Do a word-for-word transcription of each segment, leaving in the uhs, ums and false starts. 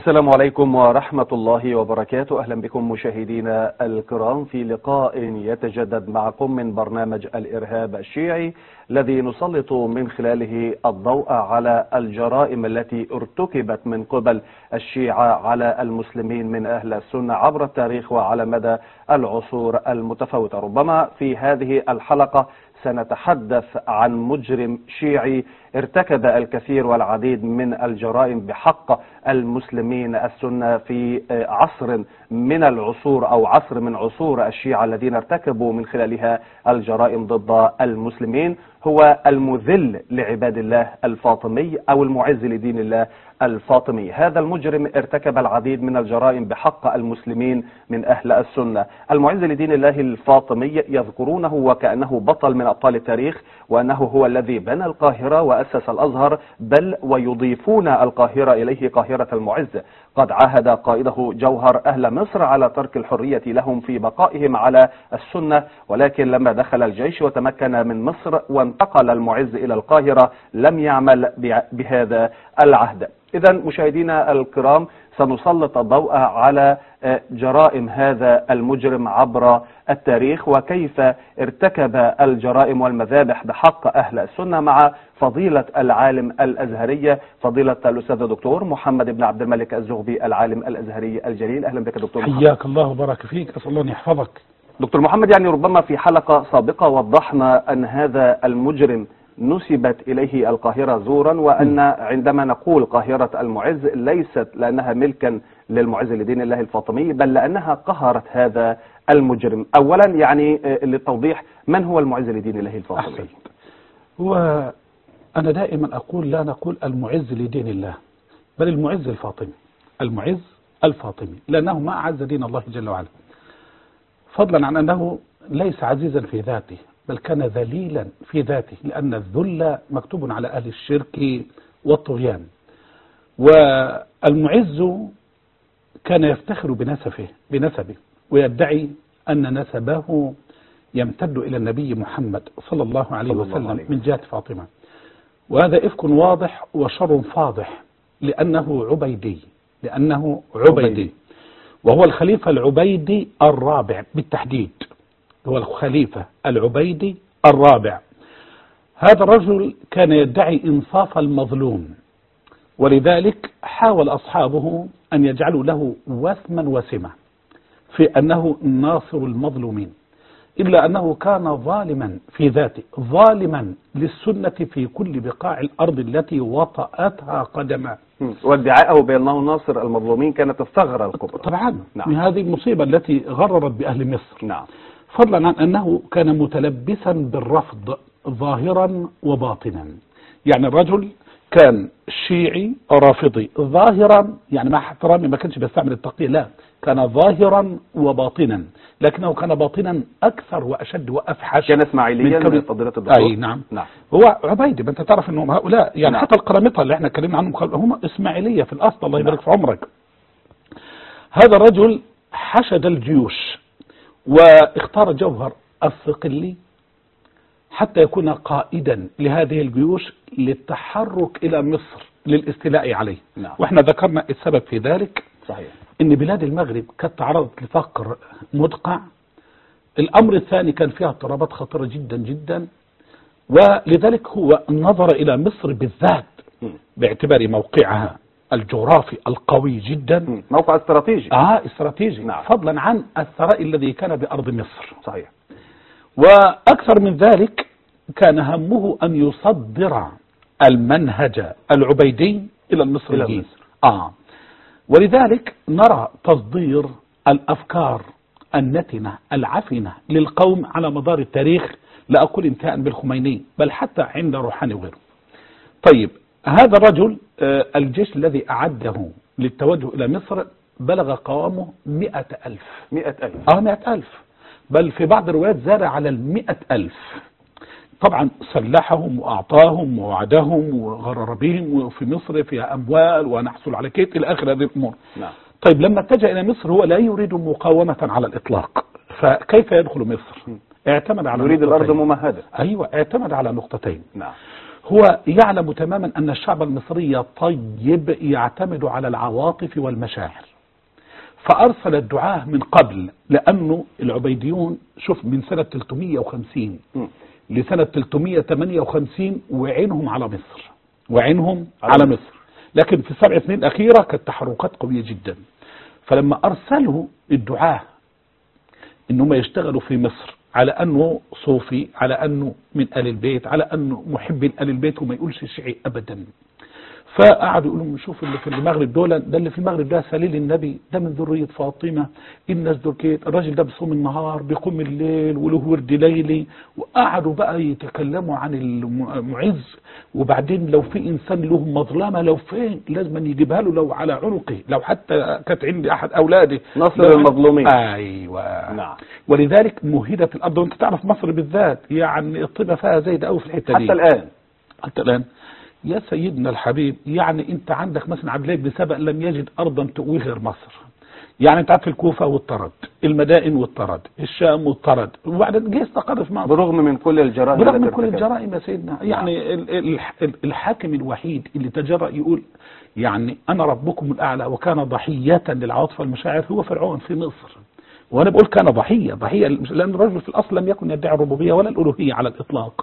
السلام عليكم ورحمة الله وبركاته. أهلا بكم مشاهدينا الكرام في لقاء يتجدد معكم من برنامج الإرهاب الشيعي الذي نسلط من خلاله الضوء على الجرائم التي ارتكبت من قبل الشيعة على المسلمين من أهل السنة عبر التاريخ وعلى مدى العصور المتفاوتة. ربما في هذه الحلقة سنتحدث عن مجرم شيعي ارتكب الكثير والعديد من الجرائم بحق المسلمين السنة في عصر من العصور أو عصر من عصور الشيعة الذين ارتكبوا من خلالها الجرائم ضد المسلمين. هو المذل لعباد الله الفاطمي أو المعز لدين الله الفاطمي. هذا المجرم ارتكب العديد من الجرائم بحق المسلمين من أهل السنة. المعز لدين الله الفاطمي يذكرونه وكأنه بطل من أبطال التاريخ، وأنه هو الذي بنى القاهرة وأسس الأزهر، بل ويضيفون القاهرة إليه قاهرة المعز. قد عاهد قائده جوهر أهل مصر على ترك الحرية لهم في بقائهم على السنة، ولكن لما دخل الجيش وتمكن من مصر وانتقل المعز إلى القاهرة لم يعمل بهذا العهد. إذا مشاهدينا الكرام سنسلط الضوء على جرائم هذا المجرم عبر التاريخ وكيف ارتكب الجرائم والمذابح بحق أهل السنة مع فضيلة العالم الأزهري فضيلة الأستاذ الدكتور محمد بن عبد الملك الزغبي العالم الأزهري الجليل. أهلا بك دكتور محمد. حياك الله وبارك فيك، أسأل الله أن يحفظك. دكتور محمد، يعني ربما في حلقة سابقة وضحنا أن هذا المجرم نسبت إليه القاهرة زورا، وأن عندما نقول قاهرة المعز ليست لأنها ملكا للمعز لدين الله الفاطمي، بل لأنها قهرت هذا المجرم. أولا يعني للتوضيح، من هو المعز لدين الله الفاطمي؟ أحسنت. وأنا دائما أقول لا نقول المعز لدين الله، بل المعز الفاطمي، المعز الفاطمي، لأنه ما أعز دين الله جل وعلا، فضلا عن أنه ليس عزيزا في ذاته بل كان ذليلا في ذاته، لأن الذل مكتوب على أهل الشرك والطغيان. والمعز كان يفتخر بنسبه بنسبه ويدعي أن نسبه يمتد إلى النبي محمد صلى الله عليه وسلم من جهة فاطمة، وهذا إفك واضح وشر فاضح، لأنه عبيدي لأنه عبيدي وهو الخليفة العبيدي الرابع بالتحديد، هو الخليفة العبيدي الرابع. هذا الرجل كان يدعي إنصاف المظلوم، ولذلك حاول أصحابه أن يجعلوا له وسما وسمة في أنه ناصر المظلومين، إلا أنه كان ظالما في ذاته، ظالما للسنة في كل بقاع الأرض التي وطأتها قدمه. وادعاءه بأنه ناصر المظلومين كانت الثغرة الكبرى. طبعا نعم. من هذه المصيبة التي غررت بأهل مصر. نعم. فضلا عن أنه كان متلبسا بالرفض ظاهرا وباطنا، يعني الرجل كان شيعي رافضي ظاهرا، يعني مع احترامي ما كانش بيستعمل التقية، لا، كان ظاهرا وباطنا، لكنه كان باطنا أكثر وأشد وأفحش. كان إسماعيليا من فضيلة الدكتور. أي نعم. نعم. هو عبيدي، ما أنت تعرف أنهم هؤلاء يعني نعم. حتى القرامطة اللي احنا اتكلمنا عنهم هم إسماعيلية في الأصل، الله يبارك في عمرك. هذا الرجل حشد الجيوش واختار جوهر الصقلي حتى يكون قائدا لهذه الجيوش للتحرك إلى مصر للاستيلاء عليه. نعم. وإحنا ذكرنا السبب في ذلك. صحيح. إن بلاد المغرب كانت تعرضت لفقر مدقع. الأمر الثاني كان فيها اضطرابات خطيرة جدا جدا، ولذلك هو نظر إلى مصر بالذات باعتبار موقعها الجغرافي القوي جدا، موقع استراتيجي. اه استراتيجي. نعم. فضلا عن الثراء الذي كان بأرض مصر. صحيح. وأكثر من ذلك كان همه أن يصدر المنهج العبيدي إلى المصريين. آه. ولذلك نرى تصدير الأفكار النتنة العفنة للقوم على مدار التاريخ، لا أقول انتهاء بالخميني بل حتى عند روحاني وغيره. طيب، هذا الرجل آه الجيش الذي أعده للتوجه إلى مصر بلغ قوامه مئة ألف. مئة ألف. آه مئة ألف، بل في بعض الروايات زاد على المئة ألف. طبعا سلحهم وأعطاهم ووعدهم وغرر بهم، وفي مصر فيها أموال ونحصل على كيت إلى آخر هذه الأمور. نعم. طيب، لما اتجه إلى مصر هو لا يريد مقاومة على الإطلاق، فكيف يدخل مصر؟ اعتمد على يريد الأرض ممهدة. أيوة، اعتمد على نقطتين. نعم. هو يعلم تماما أن الشعب المصري طيب يعتمد على العواطف والمشاعر، فأرسل الدعاة من قبل، لأنه العبيديون شوف من سنة ثلاثمائة وخمسين لسنة ثلاثمائة وثمانية وخمسين وعينهم على مصر وعينهم على مصر، لكن في السبع سنين الأخيرة كانت تحركات قوية جدا. فلما أرسلوا الدعاة إنهم يشتغلوا في مصر على أنه صوفي، على أنه من آل البيت، على أنه محب آل البيت وما يقولش شيعي أبدا، فقعدوا يقولوا نشوف اللي في المغرب دول، ده اللي في المغرب ده سليل النبي، ده من ذرية فاطمة، الناس دول كده، الراجل ده بيصوم النهار بيقوم الليل وله ورد ليلي. وقعدوا بقى يتكلموا عن المعز، وبعدين لو في انسان له مظلمة لو فين لازم يجيبها له، لو على عنقه، لو حتى كانت عندي احد اولاده نصر المظلومين. ايوه نعم. ولذلك مهدت الارض، وانت تعرف مصر بالذات يعني الطيبة فيها زايدة قوي في الحتة دي حتى الان حتى الان يا سيدنا الحبيب. يعني انت عندك مثلا عبد الله بن سبأ لم يجد ارضا تؤويه غير مصر. يعني انت عارف الكوفة والطرد، المدائن والطرد، الشام والطرد، وبعدين جه استقر في مصر برغم من كل الجرائم برغم من كل الجرائم يا سيدنا. يعني الحاكم الوحيد اللي تجرأ يقول يعني انا ربكم الاعلى وكان ضحية للعاطفة والمشاعر هو فرعون في مصر. وانا بقول كان ضحية ضحية لان الرجل في الاصل لم يكن يدعي الربوبية ولا الالوهية على الاطلاق.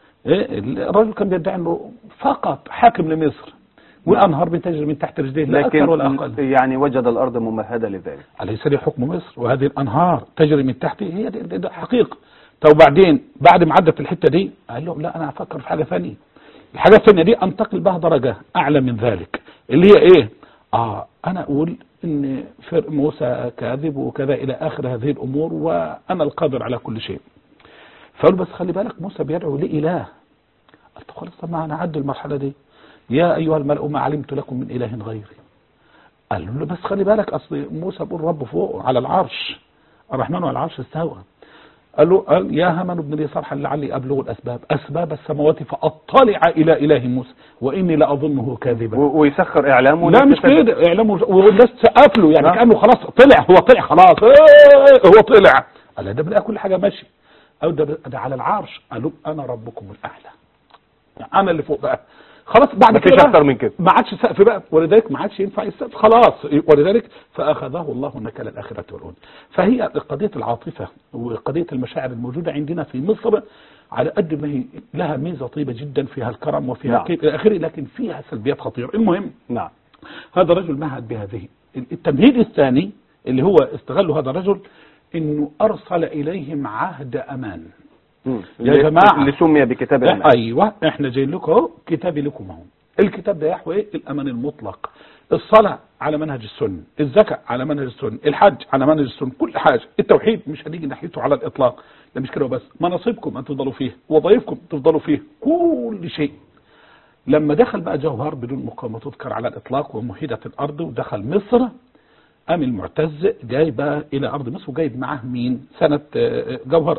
الرجل كان بيدعي انه فقط حاكم لمصر، والانهار بتجري من تحت رجليه لا اكثر ولا اقل. يعني وجد الارض ممهده لذلك. اليس لي حكم مصر وهذه الانهار تجري من تحت، هي دي, دي, دي حقيقه. طب وبعدين بعد ما عدت الحته دي قال لهم لا انا هفكر في حاجه ثانيه. الحاجه الثانيه دي انتقل بها درجه اعلى من ذلك، اللي هي ايه؟ اه انا اقول ان موسى كاذب وكذا الى اخر هذه الامور، وانا القادر على كل شيء. فقالوا بس خلي بالك موسى بيدعو لإله. قلت خلاص طب ما انا اعدي المرحله دي. يا ايها الملأ ما علمت لكم من اله غيري. قالوا له بس خلي بالك اصل موسى بيقول رب فوق على العرش، الرحمن على العرش استوى. قال له قال يا هامان ابن لي صرحا لعلي ابلغ الاسباب اسباب السماوات فاطلع الى اله موسى واني لاظنه كاذبا. ويسخر اعلامه. لا مش كده اعلامه، والناس تسقف له يعني كانه خلاص طلع، هو طلع خلاص ايه هو طلع. قال ده بقى كل حاجه ماشي. او ده, ده على العرش. قالوا انا ربكم الاعلى، يعني انا اللي فوق بقى خلاص. بعد كده مفيش اكتر من كده، ما عادش سقف بقى، ولذلك ما عادش ينفع السقف خلاص. ولذلك فاخذه الله نكال الاخره والاولى. فهي قضيه العاطفه وقضيه المشاعر الموجوده عندنا في مصر على قد ما هي لها ميزه طيبه جدا فيها الكرم وفيها نعم. كيف الى اخره، لكن فيها سلبيات خطيره. المهم نعم هذا الرجل مهد بهذه. التمهيد الثاني اللي هو استغله هذا الرجل انه ارسل اليهم عهد امان. يا جماعه اللي سمي بكتاب الامان. ايوه احنا جايين لكم اهو، كتابي لكم اهو. الكتاب ده يحوي ايه؟ الامان المطلق. الصلاه على منهج السنه، الزكاه على منهج السنه، الحج على منهج السنه، كل حاجه. التوحيد مش هنيجي ناحيته على الاطلاق، لا مش كده وبس. مناصبكم ان تفضلوا فيه، وظائفكم تفضلوا فيه، كل شيء. لما دخل بقى جوهر بدون مقاومه تذكر على الاطلاق ومهيدت الارض ودخل مصر، قام المعتز جاي بقى الى ارض مصر وجايب معاه مين؟ سنه جوهر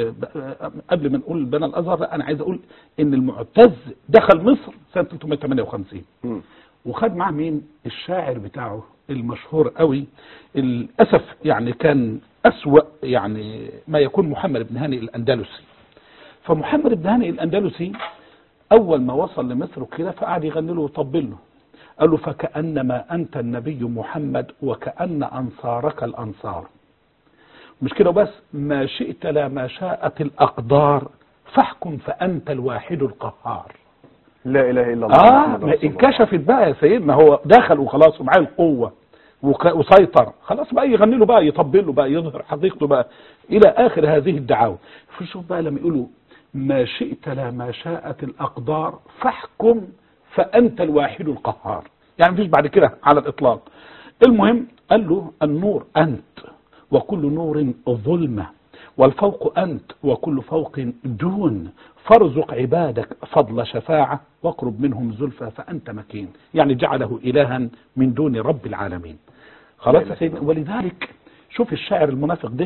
قبل ما نقول بنى الازهر، لا انا عايز اقول ان المعتز دخل مصر سنه ثلاثمائة وثمانية وخمسين وخد معاه مين؟ الشاعر بتاعه المشهور قوي للاسف، يعني كان اسوأ يعني ما يكون محمد بن هاني الاندلسي. فمحمد بن هاني الاندلسي اول ما وصل لمصر كده فقعد يغني له ويطبل له، قال له فكأنما أنت النبي محمد وكأن أنصارك الأنصار. مش كده بس، ما شئت لا ما شاءت الأقدار فاحكم فأنت الواحد القهار. لا إله إلا الله. آه ما انكشفت بقى يا سيدنا، هو دخل وخلاص ومعاه القوة وسيطر، خلاص بقى يغني له بقى يطبل له بقى يظهر حقيقته بقى إلى آخر هذه الدعاوى. فشوف بقى لما يقولوا ما شئت لا ما شاءت الأقدار فاحكم فأنت الواحد القهار، يعني مفيش بعد كده على الإطلاق. المهم قال له النور أنت وكل نور ظلمة، والفوق أنت وكل فوق دون، فارزق عبادك فضل شفاعة واقرب منهم زلفى فأنت مكين. يعني جعله إلها من دون رب العالمين. خلاص يا سيدنا. ولذلك شوف الشاعر المنافق ده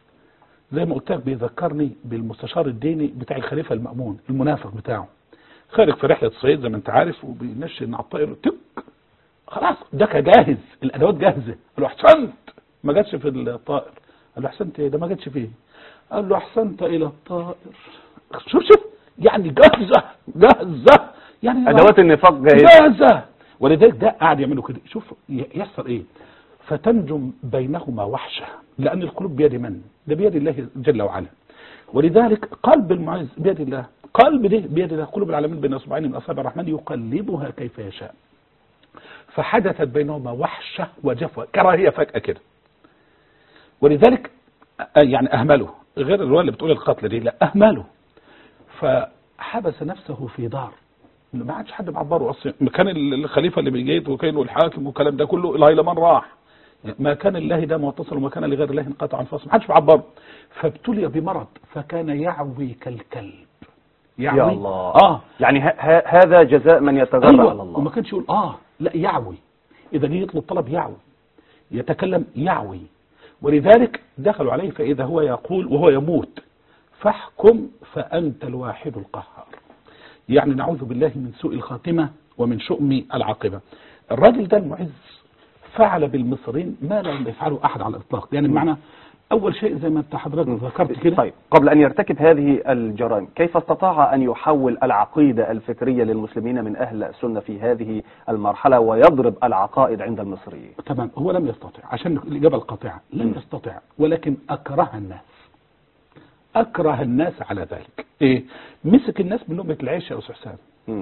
زي ما قلت لك بيذكرني بالمستشار الديني بتاع الخليفة المأمون، المنافق بتاعه خارج في رحلة صيد زي ما انت عارف وبينشي على الطائر تك خلاص دك جاهز، الادوات جاهزه. قال له احسنت، ما جاتش في الطائر. قال له احسنت ايه ده ما جاتش فيه؟ قال له احسنت الى الطائر. شوف شوف يعني جاهزه جاهزة، يعني ادوات النفاق جاهزة جاهزة. ولذلك ده قاعد يعملوا كده. شوف يحصل ايه، فتنجم بينهما وحشة، لأن القلوب بيد من؟ ده بيد الله جل وعلا. ولذلك قلب المعز بيد الله، قلب ده بيد الله، قلوب العالمين بين اصبعين من اصابع الرحمن يقلبها كيف يشاء. فحدثت بينهما وحشة وجفوة، كراهية فجأة كده. ولذلك يعني أهمله، غير الرواية اللي بتقول القتل دي، لا أهمله. فحبس نفسه في دار، ما عادش حد معبره اصلا. كان الخليفة اللي بيجيت وكانه الحاكم والكلام ده كله الهيلمان راح، ما كان الله ده متصل وما كان لغير الله انقطع انفاصل، ما حدش معبره. فابتلي بمرض فكان يعوي كالكلب. يعوي يا الله. اه يعني هذا جزاء من يتجرأ أيوة. على الله. وما كانش يقول اه لا، يعوي، اذا جه يطلب طلب يعوي، يتكلم يعوي. ولذلك دخلوا عليه فاذا هو يقول وهو يموت: فاحكم فانت الواحد القهار. يعني نعوذ بالله من سوء الخاتمة ومن شؤم العاقبة. الراجل ده المعز فعل بالمصريين ما لم يفعله أحد على الإطلاق. يعني بمعنى أول شيء زي ما أنت حضرتك ذكرت كده. طيب قبل أن يرتكب هذه الجرائم كيف استطاع أن يحول العقيدة الفكرية للمسلمين من أهل السنة في هذه المرحلة ويضرب العقائد عند المصريين؟ تمام، هو لم يستطع، عشان الإجابة القاطعة لم يستطع، ولكن أكره الناس، أكره الناس على ذلك. إيه؟ مسك الناس من لقمة العيش يا أستاذ حسام.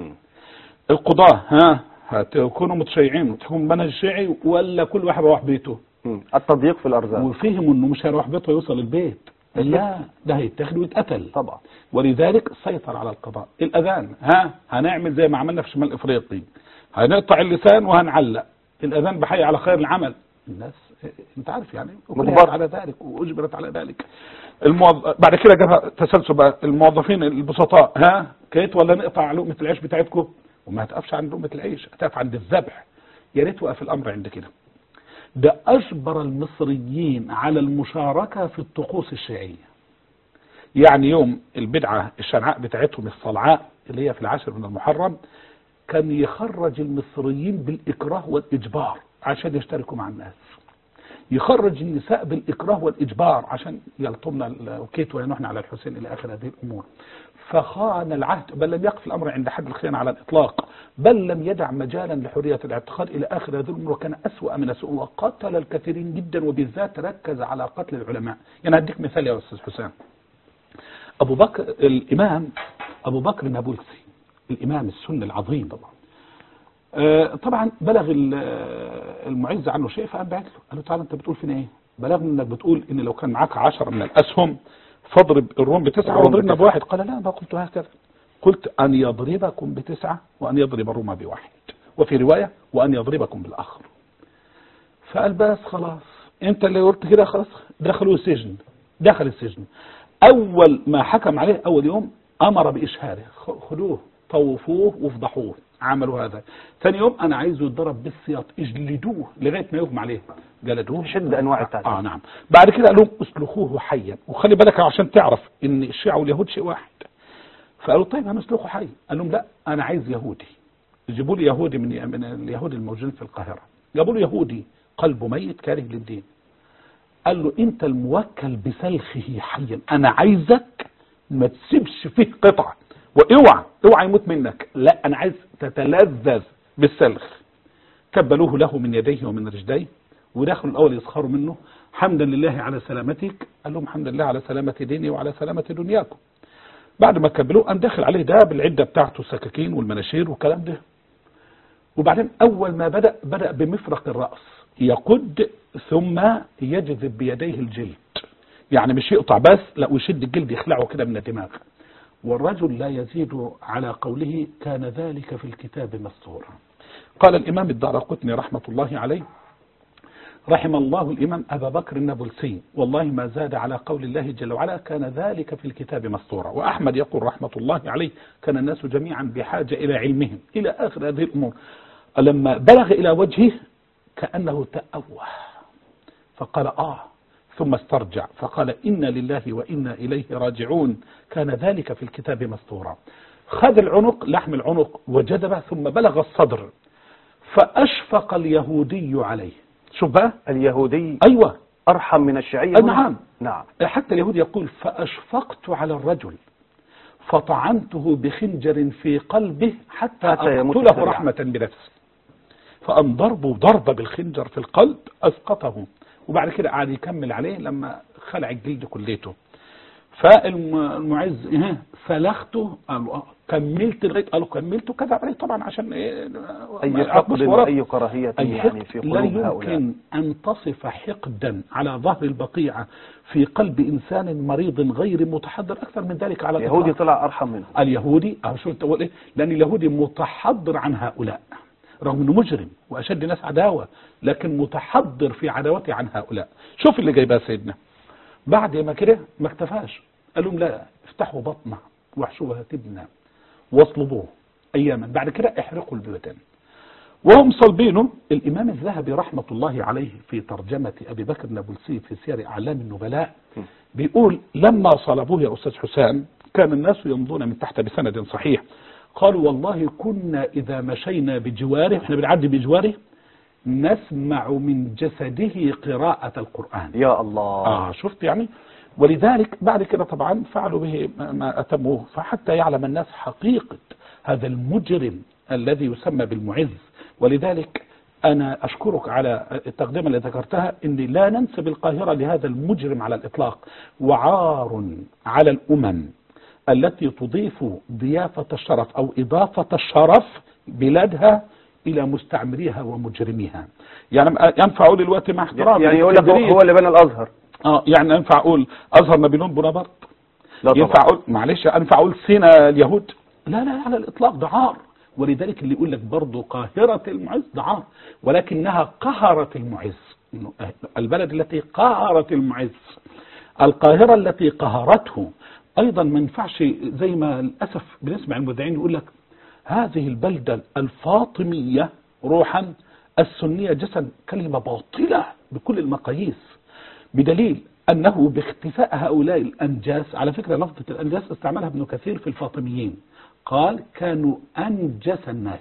القضاة ها هتكونوا متشيعين، تكون منهج شيعي ولا كل واحد يروح بيته؟ مم. التضييق في الأرزاق. وفهموا إنه مش هيروح بيته يوصل البيت، لا ده هيتاخد ويتقتل طبعا. ولذلك سيطر على القضاء. الأذان ها هنعمل زي ما عملنا في شمال إفريقيا، هنقطع اللسان وهنعلق. الأذان بحي على خير العمل. الناس انت عارف يعني مجبرت على ذلك واجبرت على ذلك. الموظ... بعد كده جاب تسلسل بقى، الموظفين البسطاء ها كيت ولا نقطع لقمه العيش بتاعتكم؟ وما هتقفش عند لقمه العيش، هتقف عند الذبح. يا ريت وقف الامر عند كده. ده اجبر المصريين على المشاركه في الطقوس الشيعيه. يعني يوم البدعه الشنعاء بتاعتهم الصلعاء اللي هي في العاشر من المحرم، كان يخرج المصريين بالاكراه والاجبار عشان يشتركوا مع الناس، يخرج النساء بالإكراه والإجبار عشان يلطمنا الكيت وينحن على الحسين إلى آخر هذه الأمور. فخان العهد، بل لم يقف الأمر عند حد الخيانة على الإطلاق، بل لم يدع مجالا لحرية الاعتقاد إلى آخر هذه الأمور، وكان أسوأ من أسوأ، وقتل الكثيرين جدا، وبالذات ركز على قتل العلماء. يعني أديك مثال يا أستاذ حسام. أبو بكر الإمام أبو بكر النابلسي، الإمام السني العظيم طبعا، طبعا بلغ المعز عنه شيء، فقام بعت له قال له تعالى انت بتقول فينا ايه؟ بلغني انك بتقول ان لو كان معاك عشرة من الاسهم فاضرب الروم بتسعة واضربنا بواحد. قال لا ما قلت هكذا، قلت ان يضربكم بتسعة وان يضرب الروم بواحد، وفي رواية وان يضربكم بالاخر. فقال بس خلاص انت اللي قلت كده، خلاص دخلوا السجن. دخل السجن، اول ما حكم عليه اول يوم امر باشهاره، خدوه طوفوه وفضحوه. عملوا هذا. ثاني يوم انا عايزه يتضرب بالسياط، اجلدوه لغايه ما يغمى عليه. جلدوه شد انواع التعذيب. اه نعم. بعد كده قال لهم اسلخوه حيا، وخلي بالك عشان تعرف ان الشيعة واليهود شيء واحد. فقالوا طيب هنسلخه حي. قال لهم لا انا عايز يهودي، جيبوا لي يهودي من من اليهود الموجودين في القاهره. جابوا له يهودي قلبه ميت كاره للدين. قال له انت الموكل بسلخه حيا، انا عايزك ما تسيبش فيه قطعه، واوعى اوعى يموت منك، لا انا عايز تتلذذ بالسلخ. كبلوه له من يديه ومن رجليه، ودخلوا الاول يسخروا منه. حمدا لله على سلامتك. قال لهم الحمد لله على سلامه ديني وعلى سلامه دنياكم. بعد ما كبلوه قام داخل عليه ده بالعده بتاعته، السكاكين والمناشير والكلام ده. وبعدين اول ما بدا بدا بمفرق الراس يقد ثم يجذب بيديه الجلد، يعني مش يقطع بس، لا ويشد الجلد يخلعه كده من الدماغ. والرجل لا يزيد على قوله كان ذلك في الكتاب مسطورا. قال الإمام الدارقطني رحمة الله عليه: رحم الله الإمام أبا بكر النابلسي، والله ما زاد على قول الله جل وعلا كان ذلك في الكتاب مسطورا. وأحمد يقول رحمة الله عليه: كان الناس جميعا بحاجة إلى علمهم، إلى آخر هذه الأمور. لما بلغ إلى وجهه كأنه تأوه فقال آه، ثم استرجع فقال إنا لله وإنا إليه راجعون، كان ذلك في الكتاب مسطورا. خذ العنق، لحم العنق، وجذبه ثم بلغ الصدر، فأشفق اليهودي عليه. شوف بقى اليهودي أيوة أرحم من الشيعي. نعم نعم. حتى اليهودي يقول فأشفقت على الرجل فطعنته بخنجر في قلبه حتى, حتى أقتله رحمة بنفسه. فقام ضربه ضربة بالخنجر في القلب أسقطه، وبعد كده قعد يكمل عليه لما خلع الجلد كليته. فالمعز إيه سلخته، قالوا كملت لغايه، قالوا كملته، كذب عليه طبعا عشان ايه اي حقد واي كراهيه يعني في قلوب لا هؤلاء. يمكن ان تصف حقدا على ظهر البقيعه في قلب انسان مريض غير متحضر اكثر من ذلك على الإطلاق. اليهودي طلع ارحم منه. اليهودي اه شو تقول ايه؟ لان اليهودي متحضر عن هؤلاء رغم انه مجرم واشد ناس عداوه، لكن متحضر في عداوته عن هؤلاء. شوف اللي جايبها سيدنا بعد ما كده ما اكتفاش، قال لهم لا افتحوا بطنه واحشوها تبنى واصلبوه اياما، بعد كده احرقوا البيوتين وهم صلبينه. الامام الذهبي رحمه الله عليه في ترجمه ابي بكر النابلسي في سير اعلام النبلاء بيقول لما صلبوه يا استاذ حسام كان الناس يمضون من تحت بسند صحيح، قالوا والله كنا اذا مشينا بجواره، احنا بنعدي بجواره نسمع من جسده قراءة القرآن. يا الله. اه شفت يعني. ولذلك بعد كده طبعا فعلوا به ما أتموه، فحتى يعلم الناس حقيقة هذا المجرم الذي يسمى بالمعز. ولذلك أنا أشكرك على التقدمة اللي ذكرتها، إن لا ننسب القاهرة لهذا المجرم على الإطلاق، وعار على الأمم التي تضيف ضيافة الشرف أو إضافة الشرف بلادها إلى مستعمريها ومجرميها. يعني ينفع أقول دلوقتي مع احترامي يعني يقول لك هو اللي بنى الأزهر. اه يعني ينفع اقول ازهر نابليون بونابرت؟ لا طبعا. ينفع اقول معلش ينفع اقول سينا اليهود؟ لا لا على الاطلاق، ده عار. ولذلك اللي يقول لك برضه قاهرة المعز ده عار، ولكنها قهرت المعز. البلد التي قهرت المعز، القاهرة التي قهرته. ايضا ما ينفعش زي ما للاسف بنسمع المذيعين يقول لك هذه البلدة الفاطمية روحا السنية جسد، كلمة باطلة بكل المقاييس، بدليل أنه باختفاء هؤلاء الأنجاس. على فكرة لفظة الأنجاس استعملها ابن كثير في الفاطميين، قال كانوا أنجس الناس.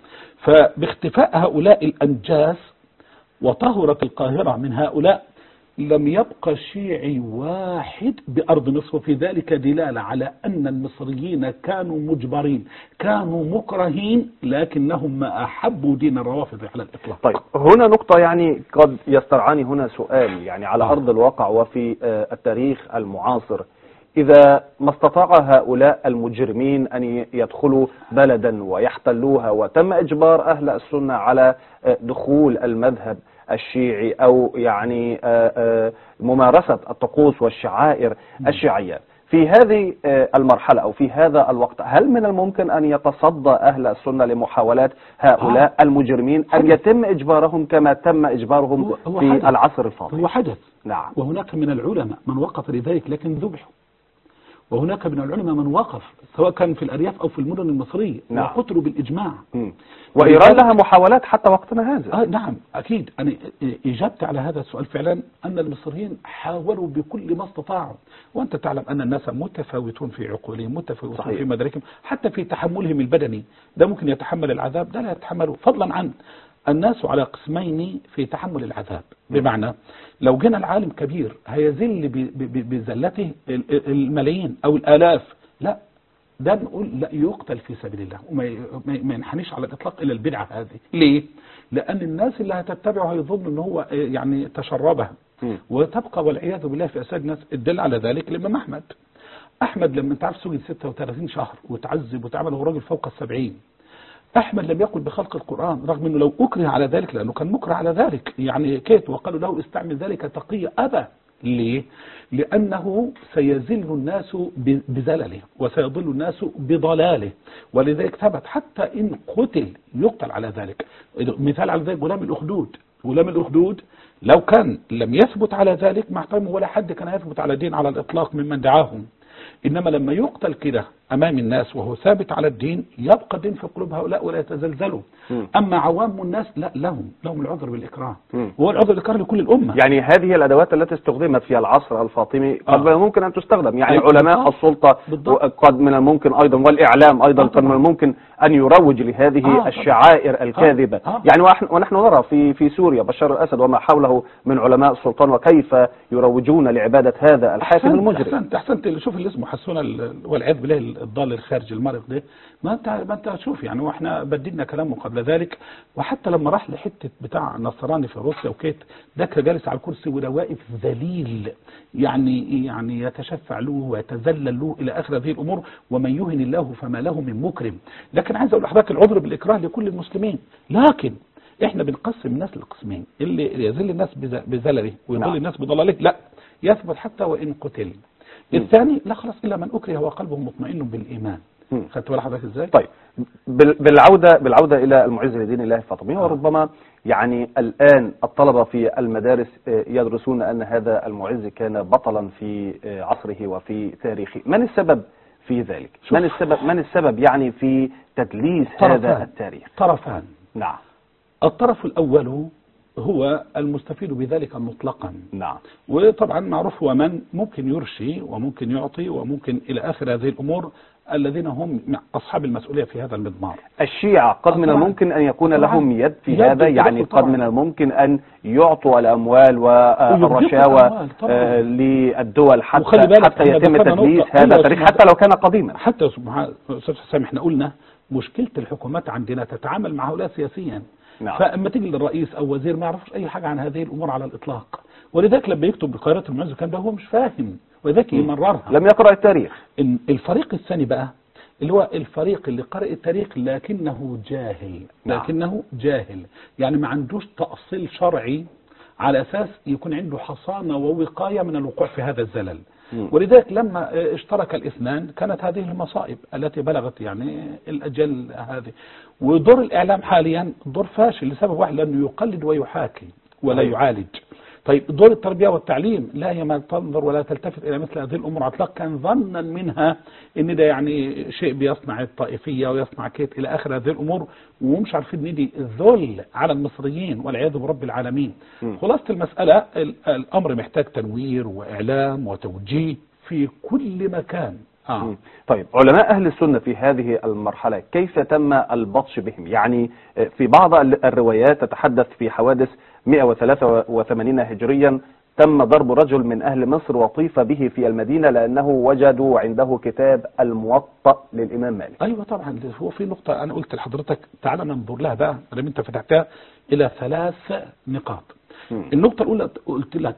فباختفاء هؤلاء الأنجاس وطهرت القاهرة من هؤلاء لم يبقى شيعي واحد بأرض مصر، وفي ذلك دلالة على أن المصريين كانوا مجبرين، كانوا مكرهين، لكنهم ما أحبوا دين الروافض على الإطلاق. طيب هنا نقطة يعني قد يسترعاني هنا سؤال، يعني على أرض الواقع وفي التاريخ المعاصر، إذا ما استطاع هؤلاء المجرمين أن يدخلوا بلدا ويحتلوها وتم إجبار أهل السنة على دخول المذهب الشيعي أو يعني ممارسة الطقوس والشعائر الشيعية في هذه المرحلة أو في هذا الوقت، هل من الممكن أن يتصدى أهل السنة لمحاولات هؤلاء المجرمين أن يتم إجبارهم كما تم إجبارهم في العصر الفاضل؟ هو حدث. نعم. وهناك من العلماء من وقف لذلك لكن ذبحوا، وهناك من العلماء من وقف سواء كان في الأرياف أو في المدن المصرية نعم. وقتلوا بالإجماع. م. وإيران لها محاولات حتى وقتنا هذا. آه نعم أكيد. أنا إجابتي على هذا السؤال فعلا أن المصريين حاولوا بكل ما استطاعوا، وأنت تعلم أن الناس متفاوتون في عقولهم، متفاوتون صحيح. في مداركهم، حتى في تحملهم البدني. ده ممكن يتحمل العذاب، ده لا يتحمله، فضلا عن الناس على قسمين في تحمل العذاب. بمعنى لو جينا العالم كبير هيذل بذلته الملايين أو الآلاف، لا ده نقول لا يقتل في سبيل الله وما ينحنيش على الإطلاق إلى البدعة هذه. ليه؟ لأن الناس اللي هتتبعه هيظن أنه هو يعني تشربها، وتبقى والعياذ بالله في أساد الناس. الدل على ذلك الإمام أحمد. أحمد لما انت عارف سجن ستة وثلاثين شهر وتعذب وتعمل هو راجل فوق السبعين، أحمد لم يقل بخلق القرآن رغم أنه لو أكره على ذلك، لأنه كان مكره على ذلك يعني كيت، وقالوا له استعمل ذلك تقي، أبى. ليه؟ لأنه سيزل الناس بزلله وسيضل الناس بضلاله، ولذلك ثبت حتى إن قتل يقتل على ذلك. مثال على ذلك غلام الأخدود. غلام الأخدود لو كان لم يثبت على ذلك ما احترمه ولا حد كان يثبت على الدين على الإطلاق ممن دعاهم، إنما لما يقتل كده أمام الناس وهو ثابت على الدين يبقى الدين في قلوب هؤلاء ولا يتزلزلوا. أما عوام الناس لا، لهم لهم العذر بالإكراه، وهو العذر بالإكراه لكل الأمة. يعني هذه الأدوات التي استخدمت في العصر الفاطمي قد آه. ممكن أن تستخدم، يعني أيوة. علماء السلطة قد من الممكن أيضا، والإعلام أيضا آه قد من الممكن أن يروج لهذه آه الشعائر الكاذبة. آه. يعني ونحن نرى في في سوريا بشار الأسد وما حوله من علماء السلطان وكيف يروجون لعبادة هذا الحاكم المجرم. أحسنت أحسنت. شوف اللي اسمه حسون والعياذ بالله الضال الخارج المرق ده، ما انت ما انت شوف يعني، واحنا بدلنا كلامه قبل ذلك. وحتى لما راح لحته بتاع نصراني في روسيا وكيت، ده كان جالس على الكرسي وده واقف ذليل، يعني يعني يتشفع له ويتذلل له الى اخر هذه الامور، ومن يهن الله فما له من مكرم. لكن عايز اقول لحضرتك العذر بالاكراه لكل المسلمين، لكن احنا بنقسم الناس لقسمين، اللي يذل الناس بذلله ويضل نعم. الناس بضلاله، لا يثبت حتى وان قتل. م. الثاني لا خلاص الا من اكره وقلبه مطمئن بالايمان. خدت بالك حضرتك ازاي؟ طيب بالعوده بالعوده الى المعز لدين الله الفاطمي، وربما يعني الان الطلبه في المدارس يدرسون ان هذا المعز كان بطلا في عصره وفي تاريخه، من السبب في ذلك؟ من السبب من السبب يعني في تدليس هذا التاريخ؟ طرفان. نعم. الطرف الاول هو المستفيد بذلك مطلقا. نعم. وطبعا معروف هو من ممكن يرشي وممكن يعطي وممكن الى اخر هذه الامور، الذين هم اصحاب المسؤوليه في هذا المضمار. الشيعة قد من الممكن ان يكون لهم يد في هذا، يعني قد من الممكن ان يعطوا الاموال والرشاوى آه للدول حتى حتى يتم تدليس هذا التاريخ حتى لو كان قديما. حتى سبحان استاذ حسام احنا قلنا مشكله الحكومات عندنا تتعامل مع هؤلاء سياسيا. نعم. فاما تيجي للرئيس او وزير ما يعرفش اي حاجه عن هذه الامور على الاطلاق، ولذلك لما يكتب بقراءه المعز كان ده هو مش فاهم، ولذلك يمررها، لم يقرأ التاريخ. الفريق الثاني بقى اللي هو الفريق اللي قرأ التاريخ لكنه جاهل. نعم. لكنه جاهل يعني ما عندوش تأصيل شرعي على أساس يكون عنده حصانة ووقاية من الوقوع في هذا الزلل. م. ولذلك لما اشترك الاثنان كانت هذه المصائب التي بلغت يعني الأجل هذه. ودور الإعلام حاليا دور فاشل لسبب واحد، لأنه يقلد ويحاكي ولا أيوه. يعالج. طيب دور التربية والتعليم لا يما تنظر ولا تلتفت إلى مثل هذه الأمور على الإطلاق، كان ظنا منها إن ده يعني شيء بيصنع الطائفية ويصنع كيت إلى آخر هذه الأمور، ومش عارفين إن دي ذل على المصريين والعياذ برب العالمين. م. خلاصة المسألة الأمر محتاج تنوير وإعلام وتوجيه في كل مكان. آه. طيب علماء أهل السنة في هذه المرحلة كيف تم البطش بهم؟ يعني في بعض الروايات تتحدث في حوادث مئة وثلاثة وثمانين هجريا تم ضرب رجل من أهل مصر وطيف به في المدينة لأنه وجدوا عنده كتاب الموطأ للإمام مالك. أيوة طبعا، هو في نقطة أنا قلت لحضرتك تعال ننظر لها بقى لما أنت فتحتها إلى ثلاث نقاط. م. النقطة الأولى قلت لك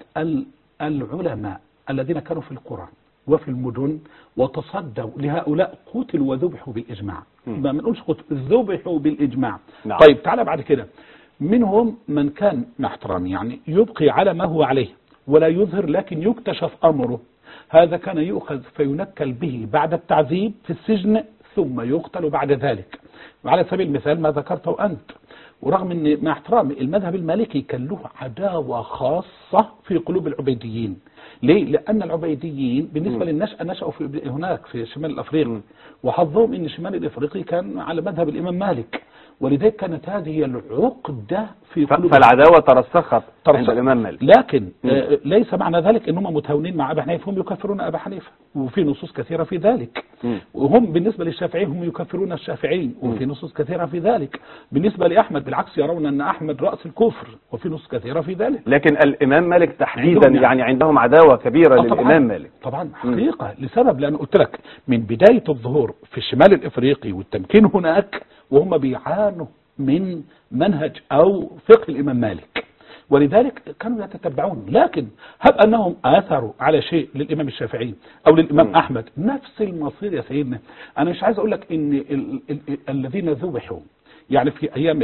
العلماء الذين كانوا في القرى وفي المدن وتصدوا لهؤلاء قتلوا وذبحوا بالإجماع. ما بنقولش ذبحوا بالإجماع. نعم. طيب تعالى بعد كده، منهم من كان مع احترامي يعني يبقي على ما هو عليه ولا يظهر لكن يكتشف أمره، هذا كان يؤخذ فينكل به بعد التعذيب في السجن ثم يقتل بعد ذلك. وعلى سبيل المثال ما ذكرته أنت، ورغم ان مع احترامي المذهب المالكي كان له عداوة خاصة في قلوب العبيديين. ليه؟ لأن العبيديين بالنسبة م. للنشأة نشأوا في هناك في شمال الأفريقي، وحظهم ان شمال الأفريقي كان على مذهب الإمام مالك، ولذلك كانت هذه العقدة في قلوب فالعداوة ترسخت عند الإمام مالك. لكن آه ليس معنى ذلك أنهم متهاونين مع أبا حنيفة، هم يكفرون أبا حنيفة وفي نصوص كثيرة في ذلك. م. وهم بالنسبة للشافعيين هم يكفرون الشافعيين وفي نصوص كثيرة في ذلك. بالنسبة لأحمد بالعكس يرون أن أحمد رأس الكفر وفي نصوص كثيرة في ذلك. لكن الإمام مالك تحديدا يعني, يعني عندهم عداوة كبيرة للإمام مالك. طبعا حقيقة م. لسبب، لأن قلت لك من بداية الظهور في الشمال الإفريقي والتمكين هناك وهم بيعانوا من منهج أو فقه الإمام مالك، ولذلك كانوا يتتبعون. لكن هب أنهم آثروا على شيء للإمام الشافعي أو للإمام م. أحمد نفس المصير يا سيدنا. أنا مش عايز أقول لك إن ال ال ال الذين ذبحوا يعني في أيام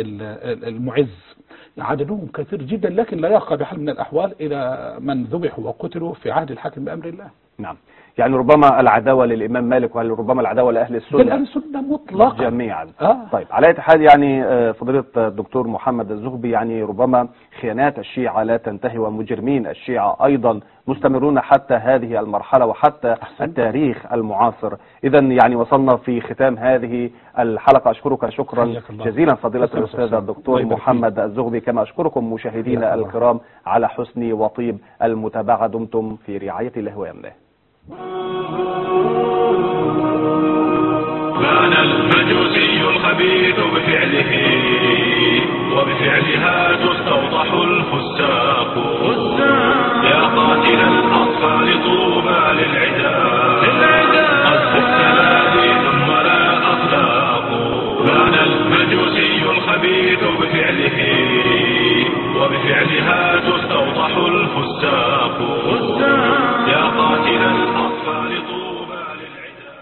المعز عددهم كثير جدا، لكن لا يرقى بحال من الأحوال إلى من ذبحوا وقتلوا في عهد الحاكم بأمر الله. نعم، يعني ربما العداوة للإمام مالك وربما العداوة لأهل السنة لأهل السنة مطلقا جميعا. آه. طيب على أي حال يعني فضيلة الدكتور محمد الزغبي، يعني ربما خيانات الشيعة لا تنتهي ومجرمين الشيعة أيضا مستمرون حتى هذه المرحلة وحتى أحسن. التاريخ المعاصر. إذا يعني وصلنا في ختام هذه الحلقة. أشكرك شكرا جزيلا فضيلة الأستاذ الدكتور محمد الزغبي، كما أشكركم مشاهدينا الكرام على حسن وطيب المتابعة. دمتم في رعاية الله وأمنه. كان المجوسي الخبيث بفعله وبفعلها تستوضح الفساق. يا قاتل الأطفال طوبى للعدا قد بان المجوسي الخبيث بفعله وبفعلها تستوضح الفساق يا قاتل الأطفال طوبى للعدا.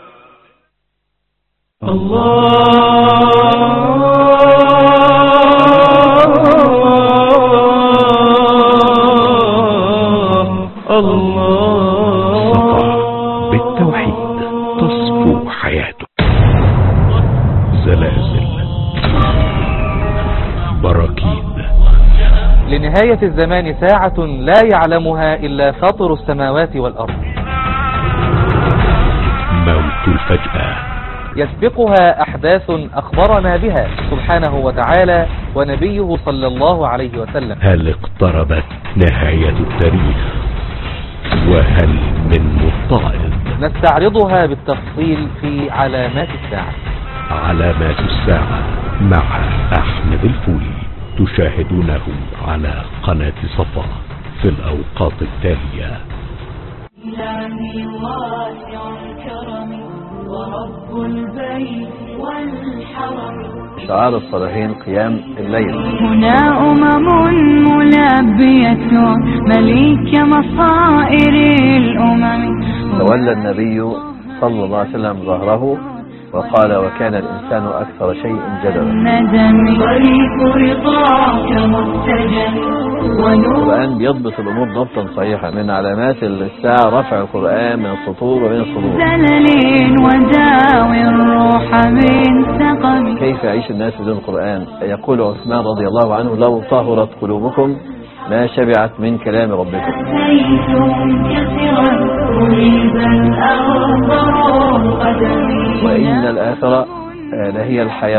الله بالتوحيد تصفو حياته. زلازل، براكين. لنهاية الزمان ساعة لا يعلمها إلا فاطر السماوات والأرض. موت الفجأة، يسبقها أحداث أخبرنا بها سبحانه وتعالى ونبيه صلى الله عليه وسلم. هل اقتربت نهاية التاريخ؟ وهل من مضطهد؟ نستعرضها بالتفصيل في علامات الساعة. علامات الساعة مع أحمد الفولي، تشاهدونه على قناة صفا في الأوقات التالية. إلهي واسع الكرم ورب البيت والحرم. شعار الصالحين قيام الليل. هنا أمم ملبية مليك مصائر الأمم. تولى النبي صلى الله عليه وسلم ظهره وقال وكان الإنسان أكثر شيء جدلا. القرآن بيضبط الأمور ضبطا صحيحا. من علامات الساعة رفع القرآن من السطور ومن الصدور. كيف يعيش الناس بدون القرآن؟ يقول عثمان رضي الله عنه لو طهرت قلوبكم ما شبعت من كلام ربكم. وإن الآخرة لهي الحيوان